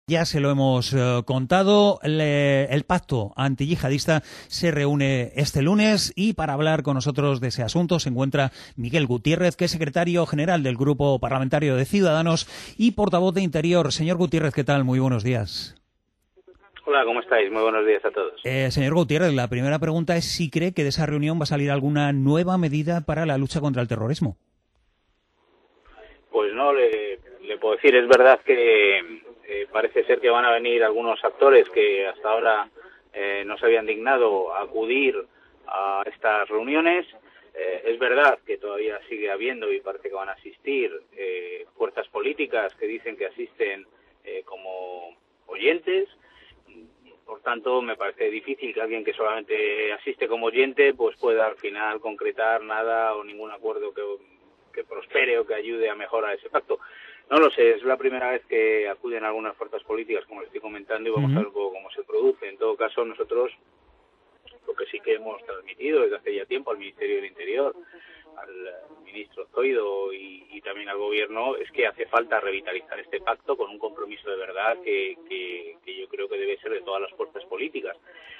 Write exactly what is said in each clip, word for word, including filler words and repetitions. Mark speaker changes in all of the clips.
Speaker 1: Ya se lo hemos eh, contado, le, el pacto antiyihadista se reúne este lunes y para hablar con nosotros de ese asunto se encuentra Miguel Gutiérrez, que es secretario general del Grupo Parlamentario de Ciudadanos y portavoz de Interior. Señor Gutiérrez, ¿qué tal? Muy buenos días.
Speaker 2: Hola, ¿cómo estáis? Muy buenos días a todos.
Speaker 1: Eh, señor Gutiérrez, la primera pregunta es si cree que de esa reunión va a salir alguna nueva medida para la lucha contra el terrorismo.
Speaker 2: Pues no, le, le puedo decir, es verdad que eh, parece ser que van a venir algunos actores que hasta ahora eh, no se habían dignado a acudir a estas reuniones. Eh, es verdad que todavía sigue habiendo y parece que van a asistir eh, fuerzas políticas que dicen que asisten eh, como oyentes. Por tanto, me parece difícil que alguien que solamente asiste como oyente pues pueda al final concretar nada o ningún acuerdo que, que prospere o que ayude a mejorar ese pacto. No lo sé, es la primera vez que acuden algunas fuerzas políticas, como les estoy comentando, y vamos uh-huh. a ver un poco cómo se produce. En todo caso, nosotros lo que sí que hemos transmitido desde hace ya tiempo al Ministerio del Interior, al ministro Zoido y, y también al Gobierno, es que hace falta revitalizar este pacto con un compromiso de verdad que, que, que yo creo que debe ser de todas las fuerzas políticas.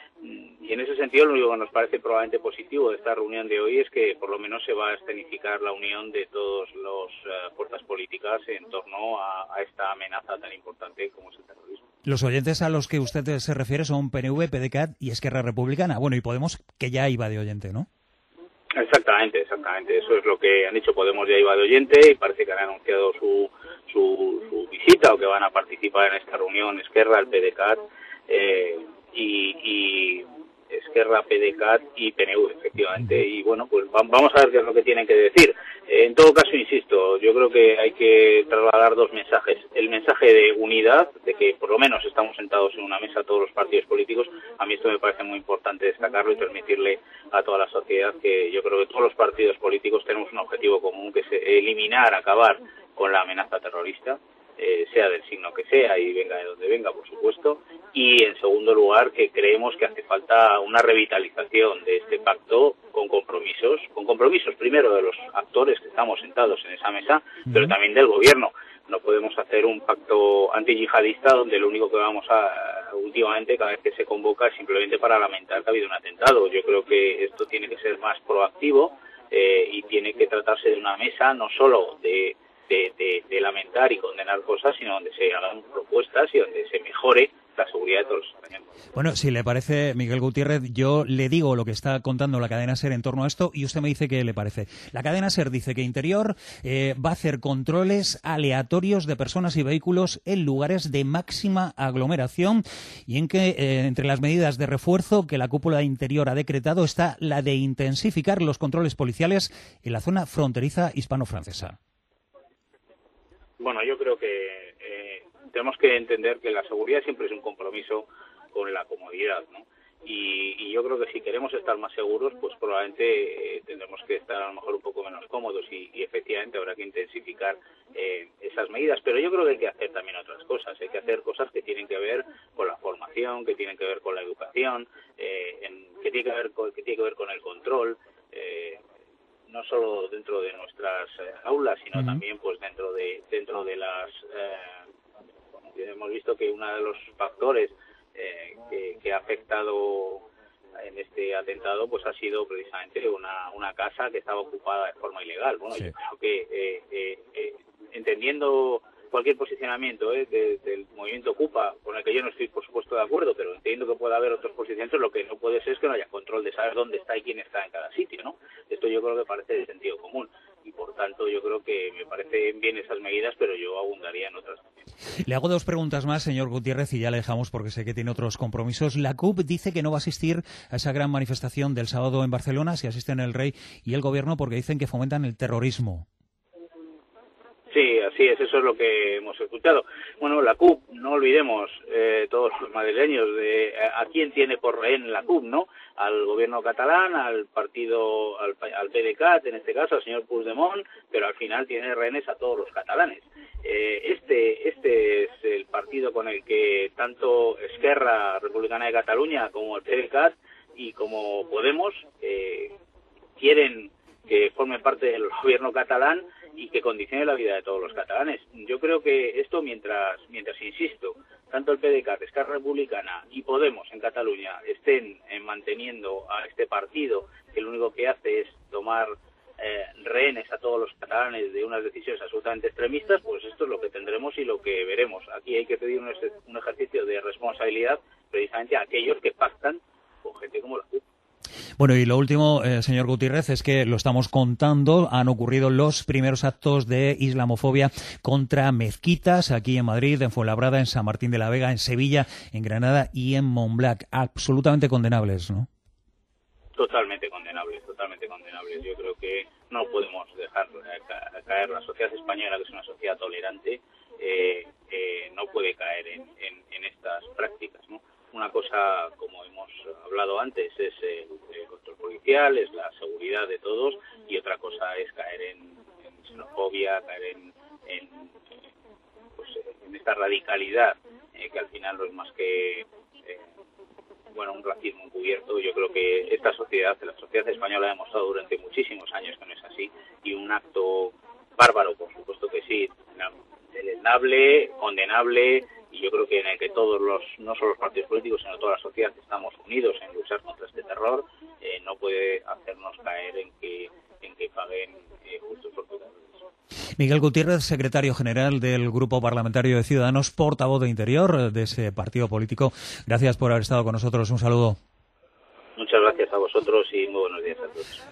Speaker 2: Y en ese sentido, lo único que nos parece probablemente positivo de esta reunión de hoy es que por lo menos se va a escenificar la unión de todas las uh, fuerzas políticas en torno a, a esta amenaza tan importante como es el terrorismo.
Speaker 1: Los oyentes a los que usted se refiere son P N V, P D C A T y Esquerra Republicana. Bueno, y Podemos, que ya iba de oyente, ¿no?
Speaker 2: Exactamente, exactamente. Eso es lo que han dicho. Podemos ya iba de oyente y parece que han anunciado su, su, su visita o que van a participar en esta reunión Esquerra, el P D C A T eh, y, y Esquerra, P D C A T y P N V, efectivamente. Y bueno, pues vamos a ver qué es lo que tienen que decir. En todo caso, insisto, yo creo que hay que trasladar dos mensajes. El mensaje de unidad, de que por lo menos estamos sentados en una mesa todos los partidos políticos. A mí esto me parece muy importante destacarlo y transmitirle a toda la sociedad que yo creo que todos los partidos políticos tenemos un objetivo común, que es eliminar, acabar con la amenaza terrorista, eh, sea del signo que sea y venga de donde venga, por supuesto. Y en segundo lugar, que creemos que hace falta una revitalización de este pacto con compromisos, con compromisos primero de los actores que estamos sentados en esa mesa, uh-huh. pero también del Gobierno. No podemos hacer un pacto antiyihadista donde lo único que vamos a, últimamente, cada vez que se convoca, es simplemente para lamentar que ha habido un atentado. Yo creo que esto tiene que ser más proactivo eh, y tiene que tratarse de una mesa no solo de, de, de, de lamentar y condenar cosas, sino donde se hagan propuestas y donde se mejore la seguridad de todos los españoles.
Speaker 1: Bueno, si le parece, Miguel Gutiérrez, yo le digo lo que está contando la cadena SER en torno a esto y usted me dice qué le parece. La cadena SER dice que Interior eh, va a hacer controles aleatorios de personas y vehículos en lugares de máxima aglomeración y en que eh, entre las medidas de refuerzo que la cúpula de Interior ha decretado está la de intensificar los controles policiales en la zona fronteriza hispano-francesa.
Speaker 2: Bueno, yo creo que eh, tenemos que entender que la seguridad siempre es un compromiso con la comodidad, ¿no? Y, y yo creo que si queremos estar más seguros, pues probablemente eh, tendremos que estar a lo mejor un poco menos cómodos y, y efectivamente habrá que intensificar eh, esas medidas. Pero yo creo que hay que hacer también otras cosas. Hay que hacer cosas que tienen que ver con la formación, que tienen que ver con la educación, eh, en, que tiene que ver con, que tiene que ver con el control. Eh, no solo dentro de nuestras eh, aulas, sino uh-huh. también pues dentro de dentro de las eh, hemos visto que uno de los factores eh, que, que ha afectado en este atentado pues ha sido precisamente una una casa que estaba ocupada de forma ilegal. Bueno, sí. Yo creo que eh, eh, eh, entendiendo cualquier posicionamiento eh, de, del movimiento Ocupa, con el que yo no estoy por supuesto de acuerdo, pero entiendo que puede haber otros posicionamientos, lo que no puede ser es que no haya control de saber dónde está y quién está en cada sitio, ¿no? Esto yo creo que parece de sentido común y por tanto yo creo que me parecen bien esas medidas, pero yo abundaría en otras también.
Speaker 1: Le hago dos preguntas más, señor Gutiérrez, y ya le dejamos porque sé que tiene otros compromisos. La C U P dice que no va a asistir a esa gran manifestación del sábado en Barcelona si asisten el Rey y el Gobierno porque dicen que fomentan el terrorismo.
Speaker 2: Sí, así es, eso es lo que hemos escuchado. Bueno, la C U P, no olvidemos, eh, todos los madrileños, de a, a quién tiene por rehén la C U P, ¿no? Al gobierno catalán, al partido, al, al P D C A T, en este caso, al señor Puigdemont, pero al final tiene rehenes a todos los catalanes. Eh, este, este es el partido con el que tanto Esquerra Republicana de Cataluña como el P D C A T y como Podemos eh, quieren que forme parte del gobierno catalán y que condicione la vida de todos los catalanes. Yo creo que esto, mientras, mientras insisto, tanto el PDeCAT, Esquerra Republicana y Podemos en Cataluña estén eh, manteniendo a este partido, que lo único que hace es tomar eh, rehenes a todos los catalanes de unas decisiones absolutamente extremistas, pues esto es lo que tendremos y lo que veremos. Aquí hay que pedir un, un ejercicio de responsabilidad precisamente a aquellos que pactan con gente como la C U P.
Speaker 1: Bueno, y lo último, eh, señor Gutiérrez, es que lo estamos contando, han ocurrido los primeros actos de islamofobia contra mezquitas aquí en Madrid, en Fuenlabrada, en San Martín de la Vega, en Sevilla, en Granada y en Montblanc. Absolutamente condenables, ¿no?
Speaker 2: Totalmente condenables, totalmente condenables. Yo creo que no podemos dejar caer la sociedad española, que es una sociedad tolerante, eh, eh, no puede caer en, en, en estas prácticas, ¿no? Una cosa, como hemos hablado antes, es el, el control policial, es la seguridad de todos, y otra cosa es caer en, en xenofobia, caer en, en, pues, en esta radicalidad, eh, que al final no es más que eh, bueno, un racismo encubierto. Yo creo que esta sociedad, la sociedad española, ha demostrado durante muchísimos años que no es así, y un acto bárbaro, por supuesto que sí, deleznable, condenable, y yo creo que en el que todos los, no solo los partidos políticos, sino toda la sociedad estamos unidos en luchar contra este terror, eh, no puede hacernos caer en que en que paguen eh, justos por pecadores.
Speaker 1: Miguel Gutiérrez, secretario general del Grupo Parlamentario de Ciudadanos, portavoz de Interior de ese partido político. Gracias por haber estado con nosotros. Un saludo.
Speaker 2: Muchas gracias a vosotros y muy buenos días a todos.